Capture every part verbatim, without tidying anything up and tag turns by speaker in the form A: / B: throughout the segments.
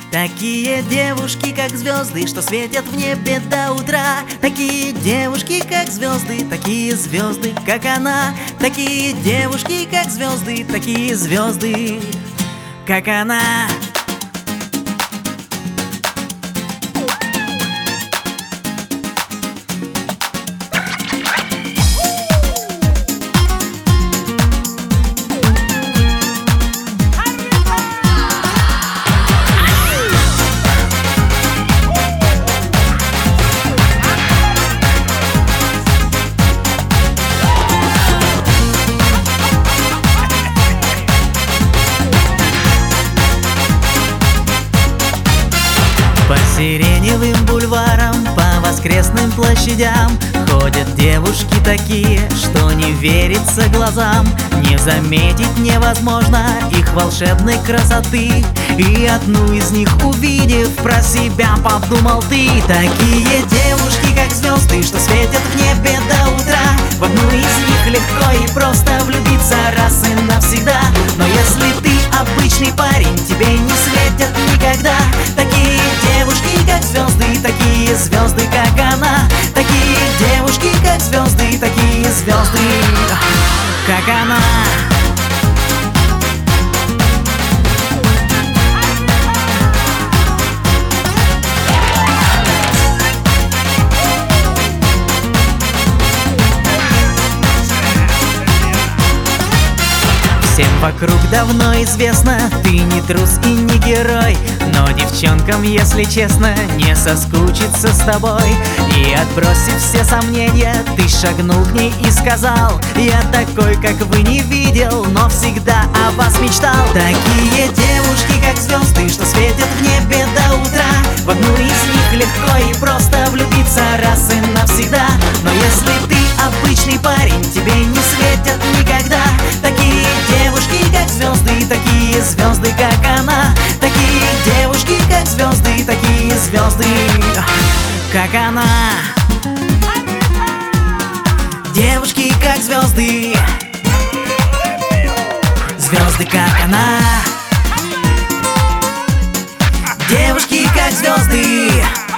A: Такие девушки, как звезды, что светят в небе до утра. Такие девушки, как звезды, такие звезды, как она. Такие девушки, как звезды, такие звезды, как она. По сиреневым бульварам, по воскресным площадям ходят девушки такие, что не верится глазам. Не заметить невозможно их волшебной красоты. И одну из них увидев, про себя подумал ты. Такие девушки, как звезды, что светят в небе до утра. В одну из них легко и просто влюбиться раз и навсегда. Но если ты обычный парень, тебе не светят никогда. Такие девушки, как звезды, такие звезды, как она. Такие девушки, как звезды, такие звезды, как она. Всем вокруг давно известно, ты не трус и не герой. Но девчонкам, если честно, не соскучиться с тобой. И отбросив все сомнения, ты шагнул к ней и сказал: я такой, как вы, не видел, но всегда о вас мечтал. Такие девушки, как звезды, что светят в небе до утра. В одну из них легко и просто влюбиться раз и навсегда. Но если ты обычный парень, тебе не светят никогда. Такие девушки, как звезды, такие звезды, как она. Такие девушки, как звезды, такие звезды, как она. Девушки, как звезды, звезды, как она. Девушки, как звезды.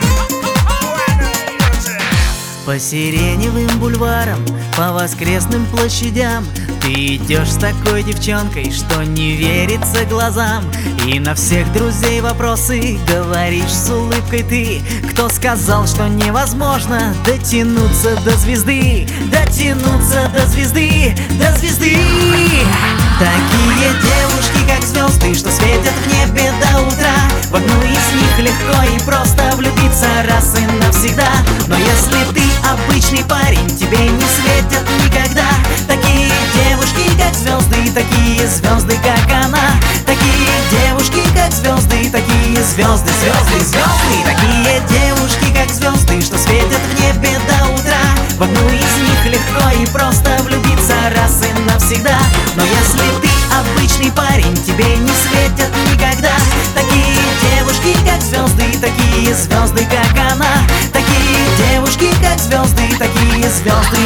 A: По сиреневым бульварам, по воскресным площадям ты идешь с такой девчонкой, что не верится глазам. И на всех друзей вопросы говоришь с улыбкой ты. Кто сказал, что невозможно дотянуться до звезды? Дотянуться до звезды, до звезды. Такие девушки, как звезды, что светят в небе до утра. В одну из них легко и просто влюбиться раз и навсегда. Но если ты обычный парень, тебе не светят никогда. Такие девушки, как звезды, такие звезды, как она. Такие девушки, как звезды, такие звезды, звезды, звезды. Такие девушки, как звезды, что светят в небе до утра. В одну из них легко и просто влюбиться раз и навсегда. Но если ты обычный парень, тебе не светят никогда. Такие девушки, как звезды, такие звезды, как она. Такие девушки, как звезды, такие звезды,